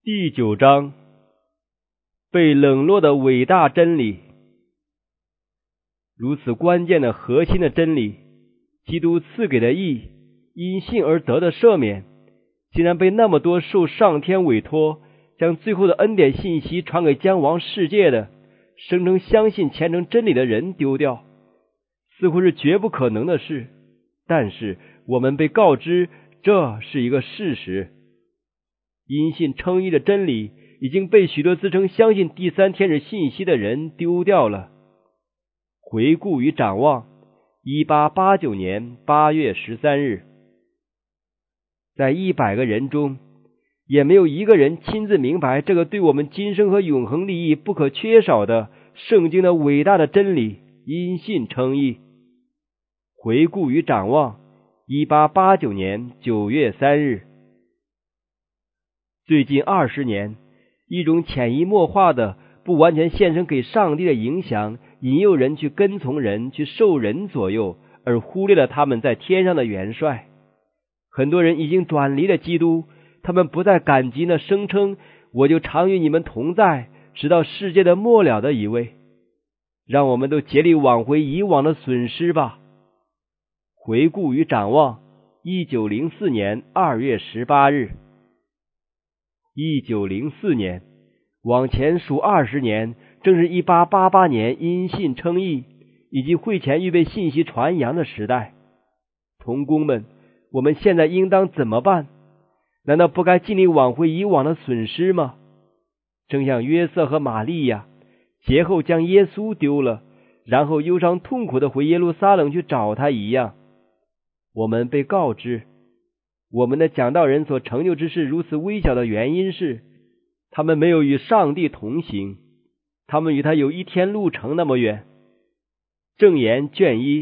第9章，被冷落的伟大真理。如此关键的核心的真理，基督赐给的义，因信而得的赦免，竟然被那么多受上天委托，将最后的恩典信息传给将亡世界的，声称相信虔诚真理的人丢掉，似乎是绝不可能的事。但是我们被告知，这是一个事实。因信称义的真理已经被许多自称相信第三天使信息的人丢掉了。回顾与展望1889年8月13日，在100个人中，也没有一个人亲自明白这个对我们今生和永恒利益不可缺少的圣经的伟大的真理，因信称义。回顾与展望1889年9月3日，最近20年，一种潜移默化的不完全献身给上帝的影响，引诱人去跟从人，去受人左右，而忽略了他们在天上的元帅。很多人已经转离了基督，他们不再感激那声称我就常与你们同在，直到世界的末了的一位。让我们都竭力挽回以往的损失吧。回顾与展望1904年2月18日。1904年，往前数20年，正是1888年因信称义以及会前预备信息传扬的时代。同工们，我们现在应当怎么办？难道不该尽力挽回以往的损失吗？正像约瑟和玛利亚节后将耶稣丢了，然后忧伤痛苦地回耶路撒冷去找他一样。我们被告知，我们的讲道人所成就之事如此微小的原因是，他们没有与上帝同行，他们与他有一天路程那么远。正言卷1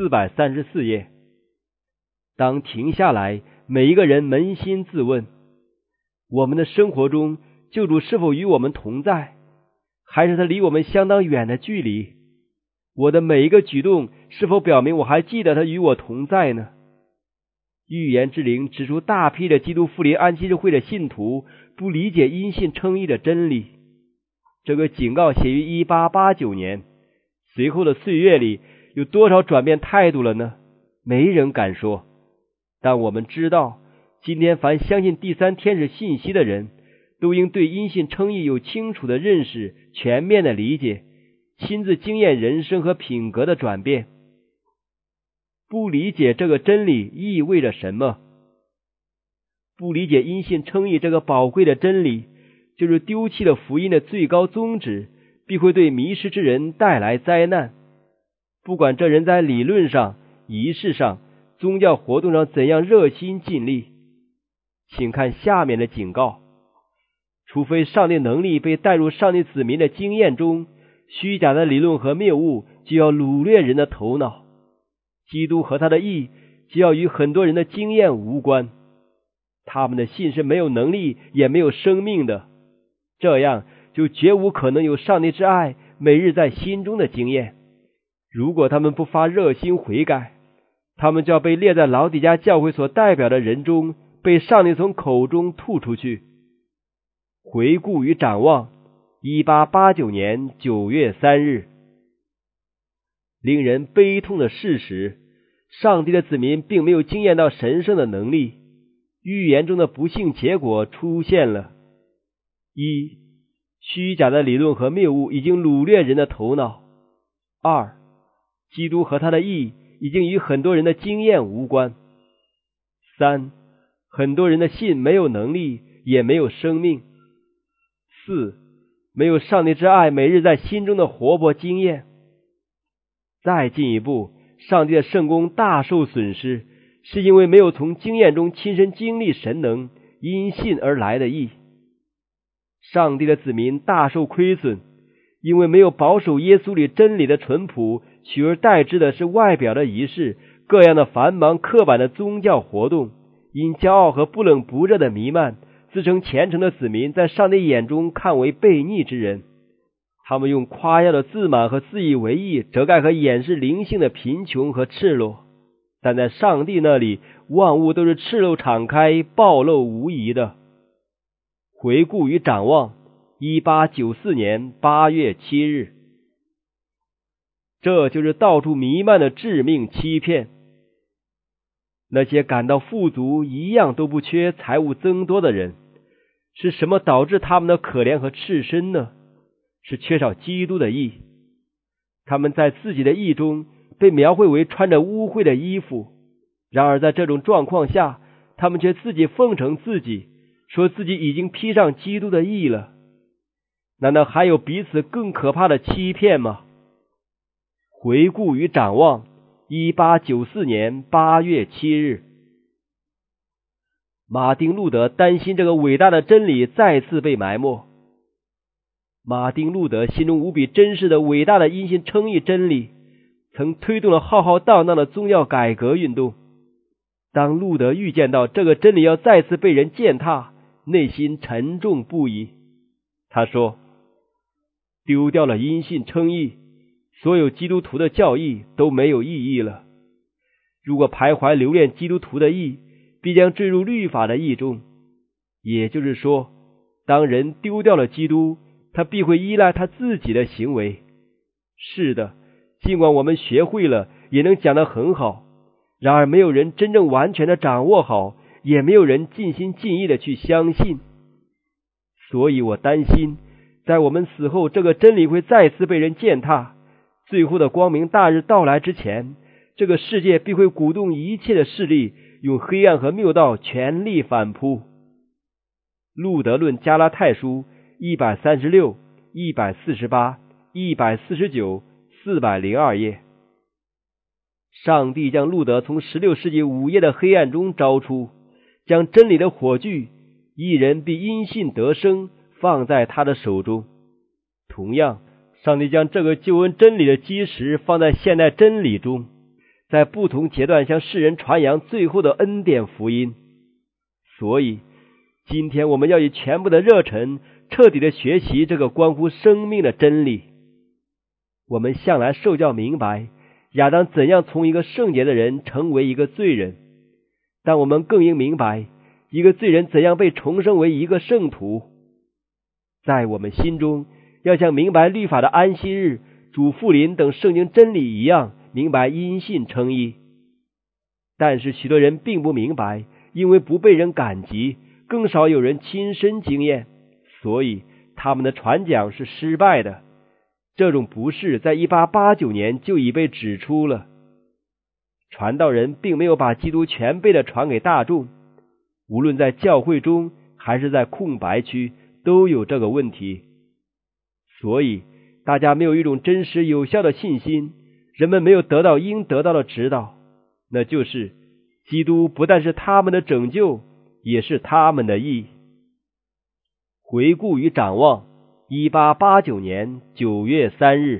434页。当停下来，每一个人扪心自问，我们的生活中救主是否与我们同在，还是他离我们相当远的距离？我的每一个举动是否表明我还记得他与我同在呢？预言之灵指出，大批的基督复临安息日会的信徒不理解因信称义的真理。这个警告写于1889年，随后的岁月里有多少转变态度了呢？没人敢说。但我们知道，今天凡相信第三天使信息的人，都应对因信称义有清楚的认识，全面的理解，亲自经验人生和品格的转变。不理解这个真理意味着什么？不理解因信称义这个宝贵的真理，就是丢弃了福音的最高宗旨，必会对迷失之人带来灾难。不管这人在理论上、仪式上、宗教活动上怎样热心尽力，请看下面的警告：除非上帝能力被带入上帝子民的经验中，虚假的理论和谬误就要掳掠人的头脑。基督和他的义就要与很多人的经验无关，他们的信是没有能力也没有生命的，这样就绝无可能有上帝之爱每日在心中的经验。如果他们不发热心悔改，他们就要被列在老底嘉教会所代表的人中，被上帝从口中吐出去。回顾与展望1889年9月3日。令人悲痛的事实，上帝的子民并没有经验到神圣的能力。预言中的不幸结果出现了：一、虚假的理论和谬误已经掳掠人的头脑；二、基督和他的义已经与很多人的经验无关；三、很多人的信没有能力也没有生命；四、没有上帝之爱每日在心中的活泼经验。再进一步，上帝的圣工大受损失，是因为没有从经验中亲身经历神能，因信而来的义。上帝的子民大受亏损，因为没有保守耶稣里真理的淳朴，取而代之的是外表的仪式，各样的繁忙刻板的宗教活动，因骄傲和不冷不热的弥漫，自称虔诚的子民在上帝眼中看为悖逆之人。他们用夸耀的自满和自以为意遮盖和掩饰灵性的贫穷和赤裸，但在上帝那里，万物都是赤露敞开、暴露无遗的。 回顾与展望1894年8月7日。这就是到处弥漫的致命欺骗。那些感到富足一样都不缺，财物增多的人，是什么导致他们的可怜和赤身呢？是缺少基督的义。他们在自己的义中被描绘为穿着污秽的衣服，然而在这种状况下，他们却自己奉承自己，说自己已经披上基督的义了。难道还有比此更可怕的欺骗吗？回顾与展望1894年8月7日。马丁·路德担心这个伟大的真理再次被埋没。马丁·路德心中无比珍视的伟大的因信称义真理，曾推动了浩浩荡荡的宗教改革运动。当路德预见到这个真理要再次被人践踏，内心沉重不已。他说，丢掉了因信称义，所有基督徒的教义都没有意义了。如果徘徊留恋基督徒的义，必将坠入律法的义中。也就是说，当人丢掉了基督，他必会依赖他自己的行为。是的，尽管我们学会了，也能讲得很好，然而没有人真正完全的掌握好，也没有人尽心尽意的去相信。所以我担心，在我们死后，这个真理会再次被人践踏，最后的光明大日到来之前，这个世界必会鼓动一切的势力，用黑暗和谬道全力反扑。路德论加拉太书136、148、149、402页。上帝将路德从16世纪午夜的黑暗中招出，将真理的火炬，一人必因信得生，放在他的手中。同样，上帝将这个救恩真理的基石放在现代真理中，在不同阶段向世人传扬最后的恩典福音。所以今天我们要以全部的热忱彻底的学习这个关乎生命的真理。我们向来受教明白亚当怎样从一个圣洁的人成为一个罪人，但我们更应明白一个罪人怎样被重生为一个圣徒。在我们心中，要像明白律法的安息日、主复临等圣经真理一样，明白因信称义。但是许多人并不明白，因为不被人感激，更少有人亲身经验，所以他们的传讲是失败的。这种不是在1889年就已被指出了。传道人并没有把基督全备的传给大众，无论在教会中还是在空白区都有这个问题。所以大家没有一种真实有效的信心，人们没有得到应得到的指导，那就是基督不但是他们的拯救，也是他们的义。回顾与展望1889年9月3日。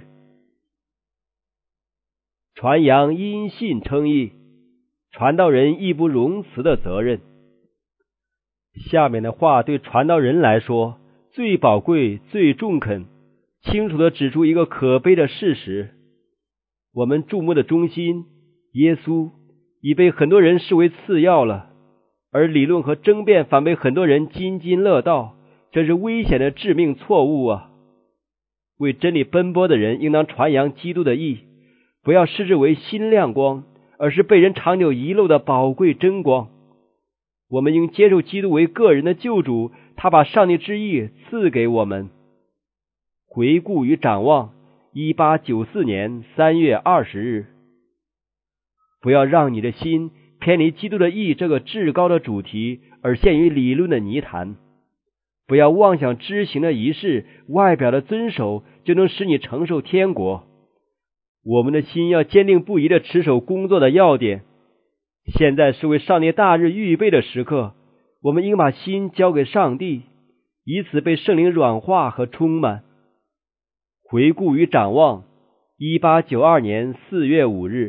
传扬因信称义，传道人义不容辞的责任。下面的话对传道人来说最宝贵、最中肯，清楚地指出一个可悲的事实：我们注目的中心耶稣已被很多人视为次要了，而理论和争辩反被很多人津津乐道，这是危险的致命错误啊！为真理奔波的人应当传扬基督的义，不要视之为新亮光，而是被人长久遗漏的宝贵真光。我们应接受基督为个人的救主，他把上帝之义赐给我们。回顾与展望1894年3月20日。不要让你的心偏离基督的义这个至高的主题，而陷于理论的泥潭。不要妄想知行的仪式、外表的遵守就能使你承受天国。我们的心要坚定不移地持守工作的要点。现在是为上帝大日预备的时刻，我们应把心交给上帝，以此被圣灵软化和充满。回顾与展望1892年4月5日。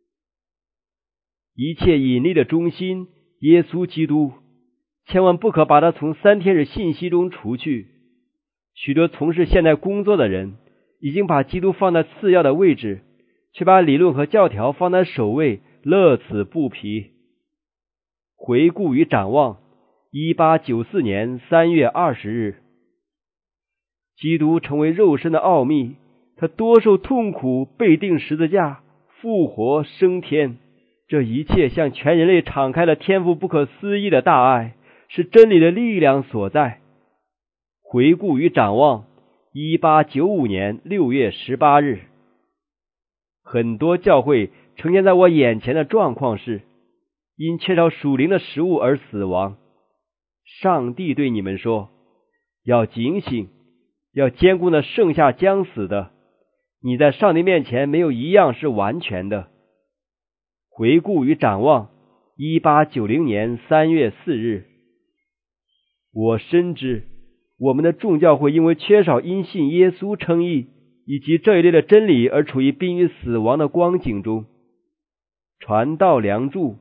一切引力的中心耶稣基督，千万不可把它从三天日信息中除去。许多从事现代工作的人已经把基督放在次要的位置，却把理论和教条放在首位，乐此不疲。回顾与展望 1894年3月20日。基督成为肉身的奥秘，他多受痛苦，被钉十字架，复活升天，这一切向全人类敞开了天父不可思议的大爱，是真理的力量所在。回顾与展望1895年6月18日。很多教会呈现在我眼前的状况是，因缺少属灵的食物而死亡。上帝对你们说，要警醒，要坚固那剩下将死的，你在上帝面前没有一样是完全的。回顾与展望1890年3月4日。我深知我们的众教会因为缺少因信耶稣称义以及这一类的真理而处于濒于死亡的光景中。传道梁祝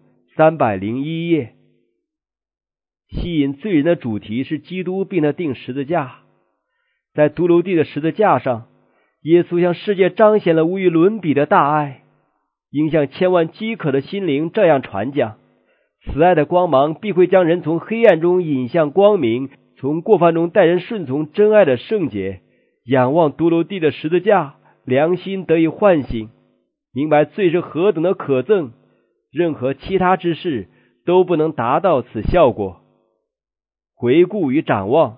301页。吸引罪人的主题是基督并他钉十字架。在独楼地的十字架上，耶稣向世界彰显了无与伦比的大爱，应向千万饥渴的心灵这样传讲：慈爱的光芒必会将人从黑暗中引向光明，从过犯中带人顺从真爱的圣洁。仰望独楼地的十字架，良心得以唤醒，明白罪是何等的可憎，任何其他之事都不能达到此效果。回顾与展望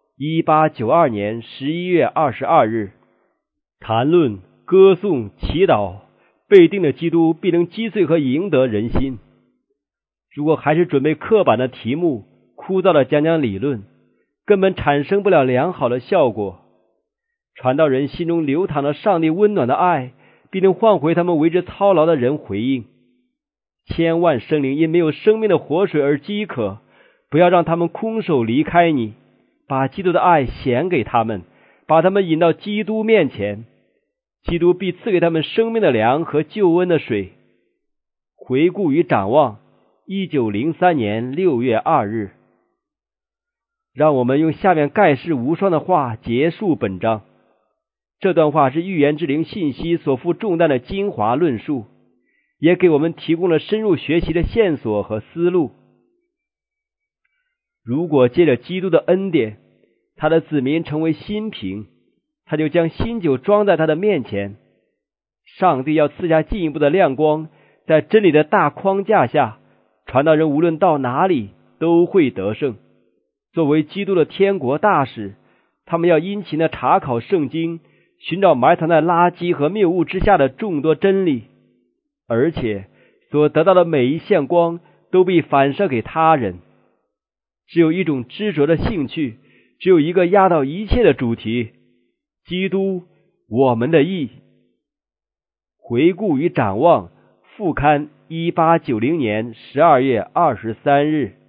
1892年11月22日。谈论、歌颂、祈祷，被钉的基督必能击碎和赢得人心。如果还是准备刻板的题目，枯燥的讲讲理论，根本产生不了良好的效果。传道人心中流淌着上帝温暖的爱，必能唤回他们为之操劳的人回应。千万生灵因没有生命的活水而饥渴，不要让他们空手离开你，把基督的爱显给他们，把他们引到基督面前，基督必赐给他们生命的粮和救恩的水。回顾与展望1903年6月2日。让我们用下面盖世无双的话结束本章。这段话是预言之灵信息所负重担的精华论述，也给我们提供了深入学习的线索和思路。如果借着基督的恩典，他的子民成为新瓶，他就将新酒装在他的面前。上帝要赐下进一步的亮光，在真理的大框架下，传道人无论到哪里都会得胜。作为基督的天国大使，他们要殷勤地查考圣经，寻找埋藏在垃圾和谬误之下的众多真理，而且所得到的每一线光都被反射给他人。只有一种执着的兴趣，只有一个压倒一切的主题：基督，我们的义。回顾与展望副刊1890年12月23日。